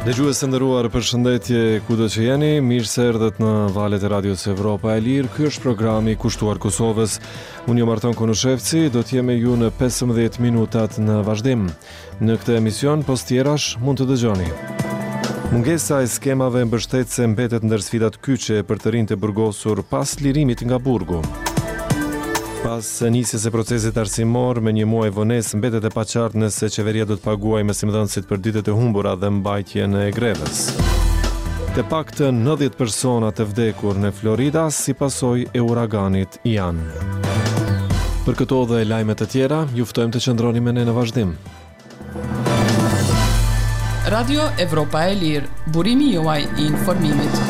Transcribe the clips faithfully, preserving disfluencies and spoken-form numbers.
Dëgjues të nderuar, përshëndetje kudo që jeni, mirë se erdhët në valët e Radios Evropa e Lirë. Ky është programi Kushtuar Kosovës. Unë jam Arton Konushevci, do të jem me ju në pesëmbëdhjetë minutat në vazhdim. Në këtë emision, pos tjerash mund të dëgjoni. Mungesa e skemave mbështetëse mbetet ndër sfidat kyçe për të rinjtë e burgosur pas lirimit nga burgu. Pas nisjes së procesit arsimor me një muaj vonesë, mbetet e paqartë nëse qeveria do të paguajë mësimdhënësit për ditët e humbura dhe mbajtjen e grevës. Të paktën nëntëdhjetë persona të vdekur në Florida si pasojë e uraganit Ian. Për këto dhe lajme të tjera, ju ftojmë të qëndroni me ne në vazhdim. Radio Evropa e Lirë, burimi juaj i informimit.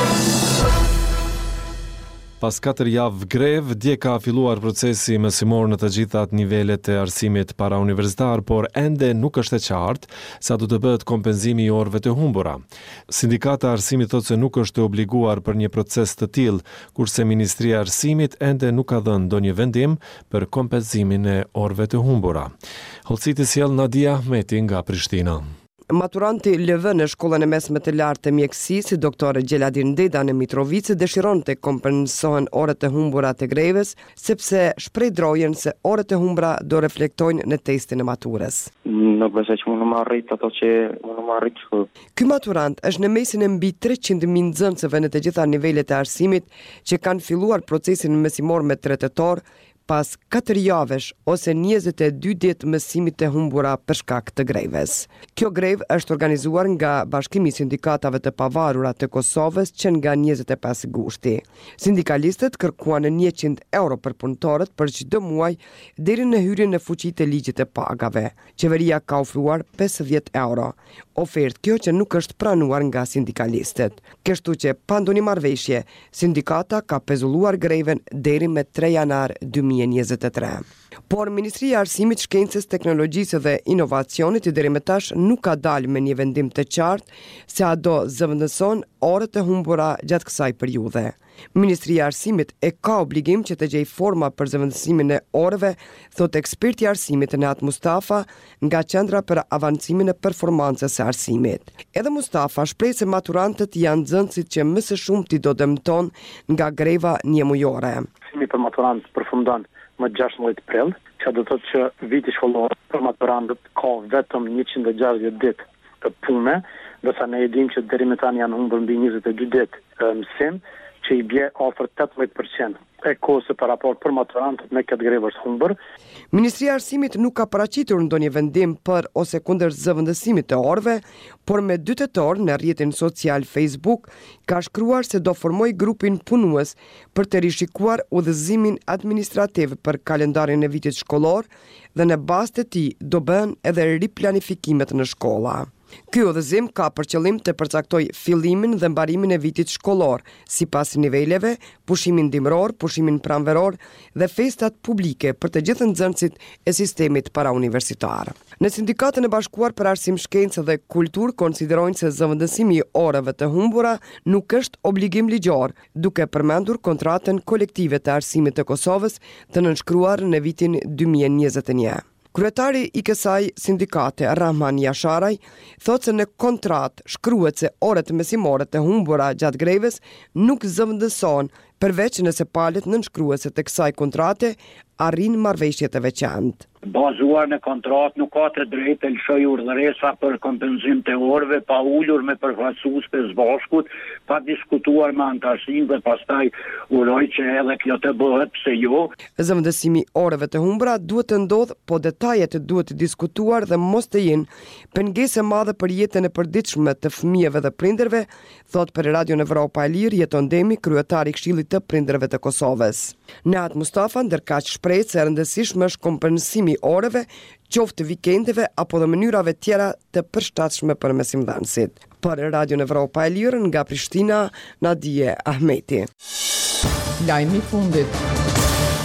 Pas katër javë grev, dje ka filluar procesi mësimor në të gjitha nivelet e arsimit para universitar, por ende nuk është e qartë sa do të bëhet kompenzimi i orëve të humbura. Sindikata e arsimit thotë se nuk është e obliguar për një proces të tillë, kurse Ministria e Arsimit ende nuk ka dhënë ndonjë vendim për kompenzimin e orëve të humbura. Hollësiti sjell Nadia Ahmeti nga Prishtina. Maturanti L V në shkollën e mesme të lartë të mjekësisë, doktor Gjeladin Deda në Mitrovice, dëshiron të kompensohen orët e humbura të grevës, sepse shpreh drojen se orët e humbura do reflektojnë në testin e maturës. Nuk besoj që mund të arrit ato që mund të arrit. Ky maturant është në mesin e mbi treqind mijë nxënësve në të gjitha nivelet e arsimit që kanë filluar procesin mësimor me tre tetor, pas katër javësh ose njëzet e dy ditë mësimit të humbura për shkak të grevës. Kjo grevë është organizuar nga Bashkimi i Sindikatave të Pavarura të Kosovës që nga njëzet e pesë gushti. Sindikalistët kërkuan njëqind euro për punëtorët për çdo muaj deri në hyrjen në fuqi të ligjit të pagave. Qeveria ka ofruar pesëdhjetë euro. Ofertë kjo që nuk është pranuar nga sindikalistët. Kështu që pa ndonjë marrëveshje, sindikata ka pezulluar greven deri me tre janar dy mijë e njëzet e tre. Por Ministria e Arsimit, Shkencës, Teknologjisë dhe Inovacionit deri më tash nuk ka dalë me një vendim të qartë se a do zëvendëson orët e humbura gjatë kësaj periudhe. Ministria e Arsimit e ka obligim që të gjejë forma për zëvendësimin e orëve, thot eksperti i arsimit Nehat Mustafa nga Qendra për Avancimin e Performancës së Arsimit. Edhe Mustafa shpreh se maturantët janë nxënësit që më së shumti do dëmton nga greva njëmujore. Arsimi për maturantë përfundon më gjashtëdhjetë prill, që do të thotë që viti shkollor për maturantët ka vetëm njëqind e gjashtëdhjetë ditë të pune, ndërsa ne e dimë që deri më tani janë humbur mbi njëzet e dy ditë mësim, që i bie afër tetëmbëdhjetë përqind e kohës për raport për maturantët me këtë grevë është humbur. Ministria e Arsimit nuk ka paraqitur ndonjë vendim për ose kundër zëvendësimit të orëve, por me dy tetor në rrjetin social Facebook ka shkruar se do formoj grupin punues për të rishikuar udhëzimin administrativ për kalendarin e vitit shkollor dhe në bazë të tij do bëhen edhe riplanifikimet në shkolla. Ky udhëzim ka për qëllim të përcaktoj fillimin dhe mbarimin e vitit shkollor, sipas niveleve, pushimin dimror, pushimin pranveror dhe festat publike për të gjithë nxënësit e sistemit parauniversitar. Në Sindikatën e Bashkuar për Arsim, Shkencë dhe Kulturë konsiderojnë se zëvendësimi i orëve të humbura nuk është obligim ligjor, duke përmendur kontratën kolektive të arsimit të Kosovës të nënshkruar në vitin dy mijë e njëzet e një. Kryetari i kësaj sindikate, Rahman Jasharaj, thotë se në kontratë shkruhet se orët mësimore të humbura gjatë grevës nuk zëvendësohen, përveç nëse palët nënshkruese të kësaj kontrate arrin marrëveshje të veçantë. Bazuar në kontratë nuk ka të drejtë të lëshoj urdhëresa për kompenzim të orëve pa ulur me përfaqësues të zbashkut, pa diskutuar me antarësinë dhe pastaj uroj që edhe kjo të bëhet, pse jo. Zëvendësimi i orëve të humbura duhet të ndodhë, po detajet duhet të diskutuar dhe mos të jenë pengesë e madhe për jetën e përditshme të fëmijëve dhe prindërve, thot për Radio Evropa e Lirë Jeton Demi, kryetari i Këshillit të Prindërve të Kosovës. Nehat Mustafa ndërkaq shpreh se e rëndësishme është kompensimi i orëve, qoftë vikendeve apo dhe mënyrave tjera të përshtatshme për mësimdhënësit. Për Radio Evropa e Lirë nga Prishtina, Nadia Ahmeti. Lajmi i fundit.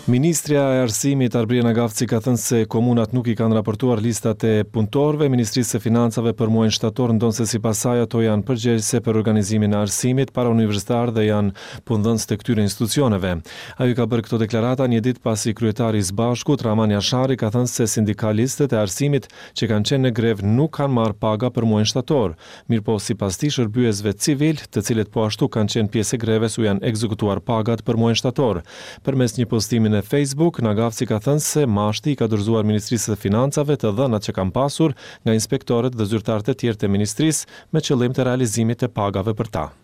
Ministrja e Arsimit Arbriana Gavci ka thënë se komunat nuk i kanë raportuar listat e punëtorëve Ministrisë së Financave për muajin shtator, ndonse sipas saj ato janë përgjegjëse për organizimin e arsimit para universitar dhe janë punëdhënës të këtyre institucioneve. Ajo ka bërë këto deklarata një ditë pasi kryetari i Sbashkut Rahman Jashari ka thënë se sindikalistët e arsimit që kanë qenë në grevë nuk kanë marrë paga për muajin shtator. Mirëpo sipas tij shërbyesve civil, të cilët po ashtu kanë qenë pjesë e greves, u janë ekzekutuar pagat për muajin shtator. Përmes një postimi në Facebook, Nagavci ka thënë se mashti i ka dorëzuar Ministrisë së Financave të dhënat që kanë pasur nga inspektorët dhe zyrtarët e tjerë të ministrisë me qëllim të realizimit të pagave për ta.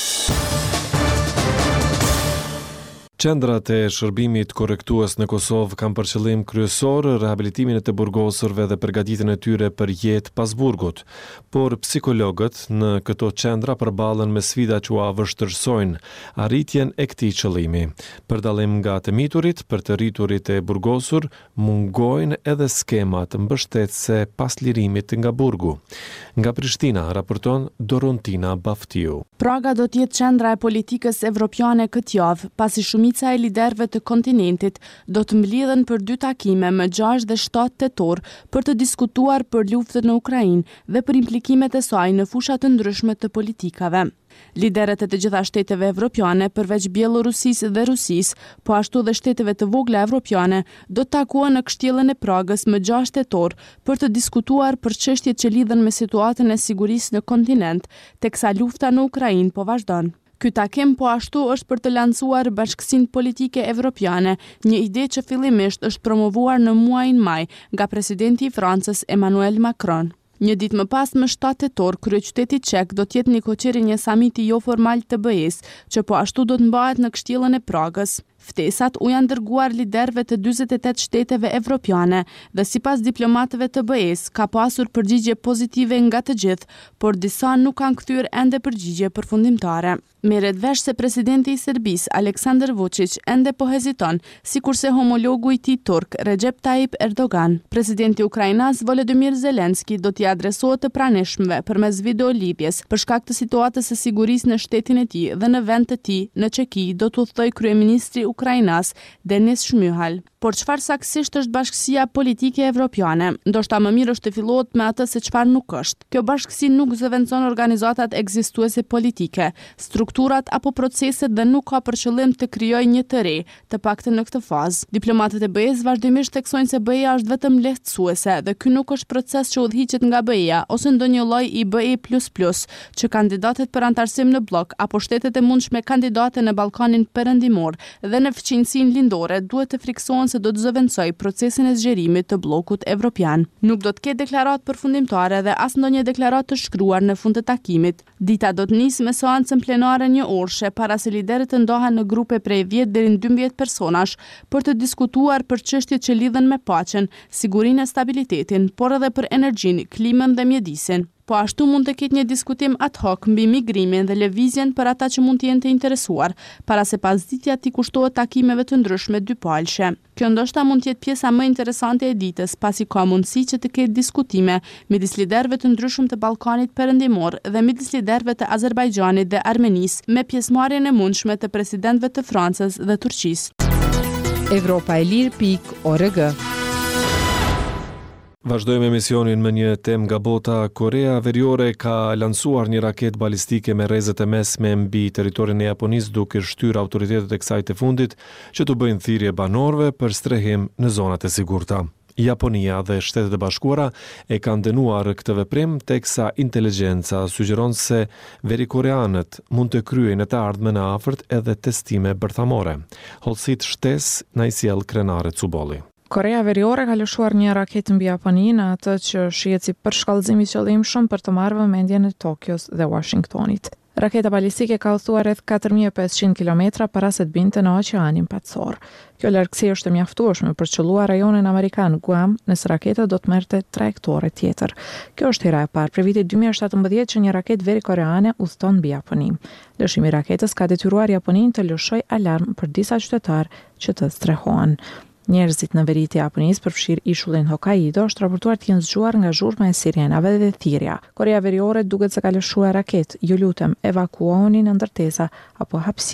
Qendrat e shërbimit korrektues në Kosovë kanë për qëllim kryesor rehabilitimin e të burgosurve dhe përgatitjen e tyre për jetë pas burgut. Por psikologët në këto qendra përballen me sfida që ua vështirësojnë arritjen e këtij qëllimi. Për dallim nga të miturit, për të rriturit e burgosur, mungojnë edhe skemat mbështetëse pas lirimit nga burgu. Nga Prishtina raporton Dorontina Baftiu. Praga do të jetë qendra e politikës evropiane këtë javë, pasi shumica e liderëve të kontinentit do të mblidhen për dy takime më gjashtë dhe shtatë tetor për të diskutuar për luftën në Ukrainë dhe për implikimet e saj në fusha të ndryshme të politikave. Liderët e të gjitha shteteve evropiane, përveç Bielorusisë dhe Rusisë, po ashtu dhe shteteve të vogla evropiane, do të takohen në kështjellën e Pragës më gjashtë tetor për të diskutuar për çështjet që lidhen me situatën e sigurisë në kontinent, teksa lufta në Ukrainë po vazhdon. Ky takim po ashtu është për të lancuar bashkësinë politike evropiane, një ide që fillimisht është promovuar në muajin maj nga presidenti i Francës Emmanuel Macron. Një ditë më pas, më shtatë tetor, kryeqyteti çek do të jetë në koqëri një samiti jo formal të B E-s, që po ashtu do të mbahet në kështjellën e Pragës. Ftesat u janë dërguar liderëve të dyzet e tetë shteteve evropiane dhe sipas diplomatëve të B E-s ka pasur përgjigje pozitive nga të gjithë, por disa nuk kanë kthyer ende përgjigje përfundimtare. Merret vesh se presidenti i Serbisë Aleksandar Vučić ende po heziton, sikurse homologu i tij turk Recep Tayyip Erdogan. Presidenti ukrainas Volodymyr Zelensky do t'i adresohet të pranishmëve përmes videolidhjes për shkak të situatës së sigurisë në shtetin e tij dhe në vend të tij në Çeki, do t'u thojë kryeministri ukrainas Denis Shmyhal. Por çfarë saktësisht është bashkësia politike evropiane? Ndoshta më mirë është të fillohet me atë se çfarë nuk është. Kjo bashkësi nuk zëvendëson organizatat ekzistuese politike, strukturat apo proceset dhe nuk ka për qëllim të krijojë një të re, të paktën në këtë fazë. Diplomatët e B E-s vazhdimisht theksojnë se B E-ja është vetëm lehtësuese dhe ky nuk është proces që udhëhiqet nga B E-ja ose ndonjë lloj i B E plus plus, që kandidatët për antarësim në blok apo shtetet e mundshme kandidate në Ballkanin Perëndimor dhe në fqinjsinë lindore duhet të friksohen se do të zëvendësoj procesin e zgjerimit të bllokut evropian. Nuk do të ketë deklaratë përfundimtare dhe as ndonjë deklaratë të shkruar në fund të takimit. Dita do të nisë me seancën plenare një orëshe para se liderët të ndahen në grupe prej dhjetë deri në dymbëdhjetë personash për të diskutuar për çështjet që lidhen me paqen, sigurinë e stabilitetin, por edhe për energjinë, klimën dhe mjedisin. Po ashtu mund të ketë një diskutim ad hoc mbi migrimin dhe lëvizjen për ata që mund të jenë të interesuar, para se pasditja t'i kushtohet takimeve të ndryshme dypalshe. Kjo ndoshta mund të jetë pjesa më interesante e ditës, pasi ka mundësi që të ketë diskutime midis liderëve të ndryshëm të Ballkanit Perëndimor dhe midis liderëve të Azerbajxhanit dhe Armenisë, me pjesëmarrjen e mundshme të presidentëve të Francës dhe Turqisë. Evropa e Lirë pikë org. Vazhdojmë emisionin me një temë nga bota. Korea Veriore ka lancuar një raketë balistike me rrezet e mesme mbi territorin e Japonisë, duke shtyrë autoritetet e kësaj të fundit që të bëjnë thirrje banorëve për strehim në zonat e sigurta. Japonia dhe Shtetet e Bashkuara e kanë dënuar këtë veprim, teksa inteligjenca sugjeron se verikoreanët mund të kryejnë të ardhmen e afërt edhe testime bërthamore. Hollësit shtesë na i sjell Krenare Cubolli. Korea Veriore ka lëshuar një raketë mbi Japoninë, atë që shihet si përshkallëzim i qëllimshëm për të marrë vëmendjen e Tokios dhe Washingtonit. Raketa balistike ka udhëtuar rreth katër mijë e pesëqind kilometra para se të binte në Oqeanin Patësor. Kjo largësi është e mjaftueshme për të qelluar rajonin amerikan Guam, nëse raketa do të merrte trajektore tjetër. Kjo është hera e parë prej vitit dy mijë e shtatëmbëdhjetë që një raketë verikoreane udhëton mbi Japoni. Lëshimi i raketës ka detyruar Japoninë të lëshojë alarm për disa qytetarë që të strehohen. Njerëzit në veri të Japonisë, përfshirë ishullin Hokkaido, është raportuar të jenë zgjuar nga zhurma e sirenave dhe thirrja. Korea Veriore duket se ka lëshuar raketë. Ju lutem, evakuoni në ndërtesa apo hapësira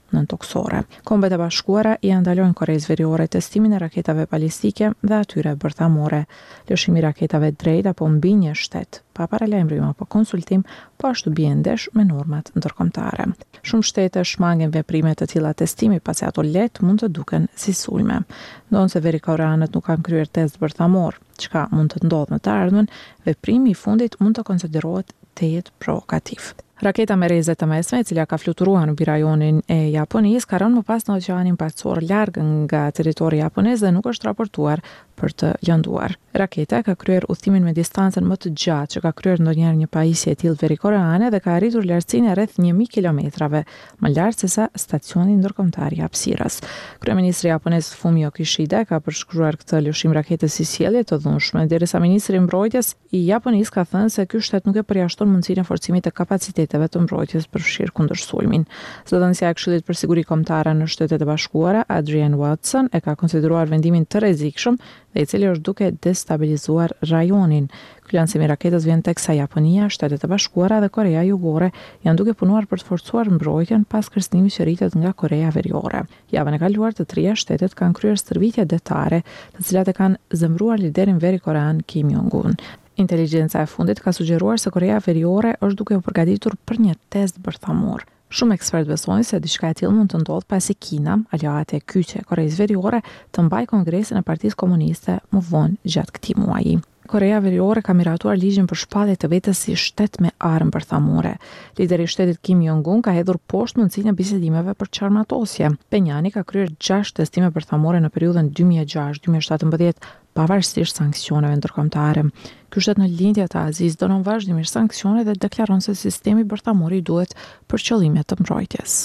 nëntoksore. Kombet e Bashkuara i ndalojnë Koreas Veriore testimin e raketave balistike dhe atyre bërthamore. Lëshimi i raketave drejt apo mbi një shtet, pa paralajmërim apo konsultim, po ashtu bie ndesh me normat ndërkombëtare. Shumë shtete shmangin veprime të tilla testimi pasi ato let mund të duken si sulme. Ndonse verikoreanët nuk kanë kryer test bërthamor, çka mund të ndodhë në të ardhmen, veprimi i fundit mund të konsiderohet të jetë provokativ. Raketa me reze të mesme, e cila ka fluturuar mbi rajonin e Japonisë, ka rënë më pas në oqeanin paqësor larg nga territori japonez dhe nuk është raportuar për të lënduar. Raketa ka kryer udhëtimin me distancën më të gjatë që ka kryer ndonjëherë një pajisje e tillë verikoreane dhe ka arritur lartësinë e rreth një mijë kilometrave, më lart se sa stacioni ndërkombëtar i hapësirës. Kryeministri japonez Fumio Kishida ka përshkruar këtë lëshim raketës si sjellje të dhunshme, derisa ministri i mbrojtjes i Japonisë ka thënë se ky shtet nuk e përjashton mundësinë e forcimit të kapacitetit të mbrojtjes për fshirë kundër sulmin. Zëdhënësia e Këshillit për Siguri Kombëtare në Shtetet e Bashkuara, Adrienne Watson, e ka konsideruar vendimin të rrezikshëm dhe i cili është duke destabilizuar rajonin. Ky lancim i raketës vjen teksa Japonia, Shtetet e Bashkuara dhe Korea Jugore janë duke punuar për të forcuar mbrojtjen pas kërcënimit që rritet nga Korea Veriore. Javën e kaluar të trija shtetet kanë kryer stërvitje detare, të cilat e kanë zemëruar liderin verikorean Kim Jong-un. Inteligjenca e fundit ka sugjeruar se Korea Veriore është duke u përgatitur për një test bërthamor. Shumë ekspertë besojnë se diçka e tillë mund të ndodhë pasi Kina, aleate e kyçe e Koreas Veriore, të mbajë Kongresin e Partisë Komuniste më vonë gjatë këtij muaji. Korea Veriore ka miratuar ligjin për shpallje të vetes si shtet me armë bërthamore. Lideri i shtetit Kim Jong-un ka hedhur poshtë mundësinë e bisedimeve për çarmatosje. Penjani ka kryer gjashtë testime bërthamore në periudhën dy mijë e gjashtë deri në dy mijë e shtatëmbëdhjetë, pavarësisht sanksioneve ndërkombëtare. Ky shtet në lindje të Azis donon vazhdimisht sanksione dhe deklaron se sistemi bërthamor i duhet për qëllime të mbrojtjes.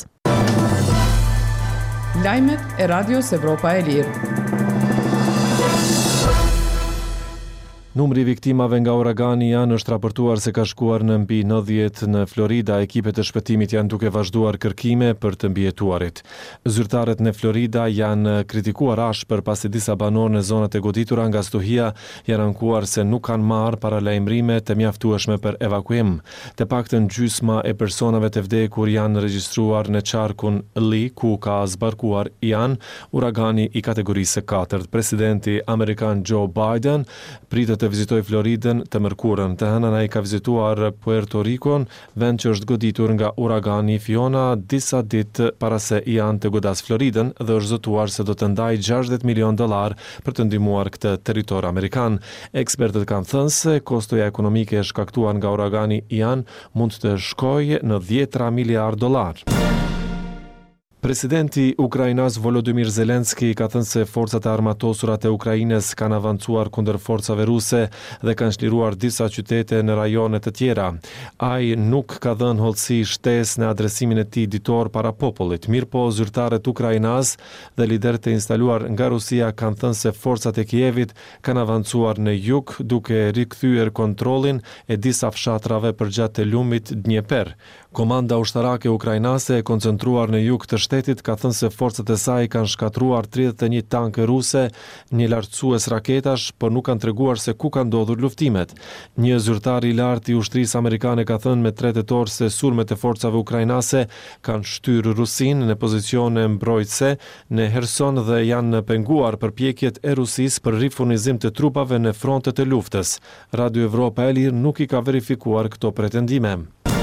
Lajmet e Radios Evropa e Lirë. Numri i viktimave nga uragani Ian është raportuar se ka shkuar në mbi nëntëdhjetë në Florida. Ekipet e shpëtimit janë duke vazhduar kërkime për të mbijetuarit. Zyrtarët në Florida janë kritikuar ashpër pasi disa banorë në zonat e goditura nga stuhia janë ankuar se nuk kanë marrë paralajmërime të mjaftueshme për evakuim. Të paktën gjysma e personave të vdekur janë regjistruar në qarkun Lee, ku ka zbarkuar Ian, uragani i kategorisë katërt. Presidenti amerikan Joe Biden pritet të vizitoj Floridën të mërkurën. Të hënën ai ka vizituar Puerto Ricon, vend që është goditur nga uragani Fiona disa ditë para se Ian të godas Floridën dhe është zotuar se do të ndajë gjashtëdhjetë milion dollar për të ndihmuar këtë territor amerikan. Ekspertët kanë thënë se kostoja ekonomike e shkaktuar nga uragani Ian mund të shkojë në dhjetra miliard dollar. Presidenti Ukrainas Volodymyr Zelenski ka thënë se forcat e armatosura të Ukrainës kanë avancuar kundër forcave ruse dhe kanë çliruar disa qytete në rajone të tjera. Ai nuk ka dhënë hollësi shtesë në adresimin e tij ditor para popullit. Mirëpo zyrtarët ukrainas dhe liderët e instaluar nga Rusia kanë thënë se forcat e Kievit kanë avancuar në jug duke rikthyer kontrollin e disa fshatrave përgjatë lumit Dnieper. Komanda ushtarake ukrainase e koncentruar në jug të shtetit ka thënë se forcat e saj kanë shkatruar tridhjetë e një tanke ruse, një lartësues raketash, por nuk kanë treguar se ku kanë ndodhur luftimet. Një zyrtar i lartë i ushtrisë amerikane ka thënë me tre tetor se sulmet e forcave ukrainase kanë shtyrë Rusinë në pozicione mbrojtëse në Kherson dhe janë penguar përpjekjet e Rusisë për rifurnizim të trupave në frontet e luftës. Radio Evropa e Lirë nuk i ka verifikuar këto pretendime.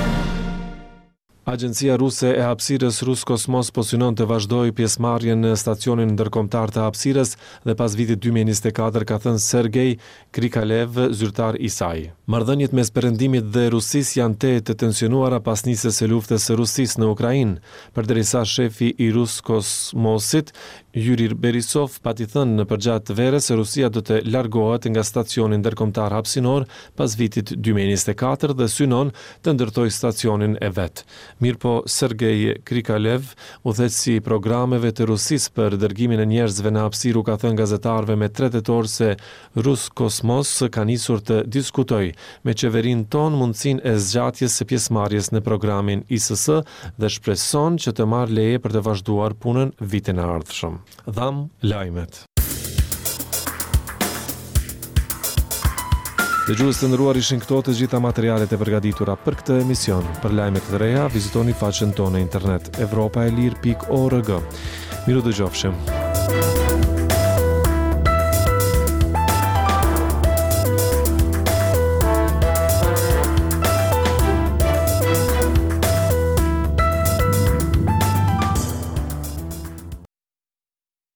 Agjencia ruse e hapësirës Roskosmos po synon të vazhdojë pjesëmarrjen në stacionin ndërkombëtar të hapësirës dhe pas vitit dy mijë e njëzet e katër, ka thënë Sergej Krikalev, zyrtar i saj. Marrëdhëniet mes Perëndimit dhe Rusisë janë të të tensionuara pas nisjes së luftës së Rusisë në Ukrainë, përderisa shefi i Roskosmosit Yuri Berisov pati thënë në përgjatë verës se Rusia do të largohet nga stacioni ndërkombëtar hapësinor pas vitit dy mijë e njëzet e katër dhe synon të ndërtojë stacionin e vet. Mirëpo Sergej Krikalev, udhëheqësi i programeve të Rusisë për dërgimin e njerëzve në hapësirë, ka thënë gazetarëve me tre tetor se Roskosmos ka nisur të diskutojë me qeverinë tonë mundësinë e zgjatjes së pjesëmarrjes në programin I S S dhe shpreson që të marrë leje për të vazhduar punën vitin e ardhshëm. Dham lajmet. Dëgjues të nderuar, ishin këto të gjitha materialet e përgatitura për këtë emision. Për lajmet të reja, vizitoni faqen tonë në internet evropaelir pikë org. Miru dëgjofshim.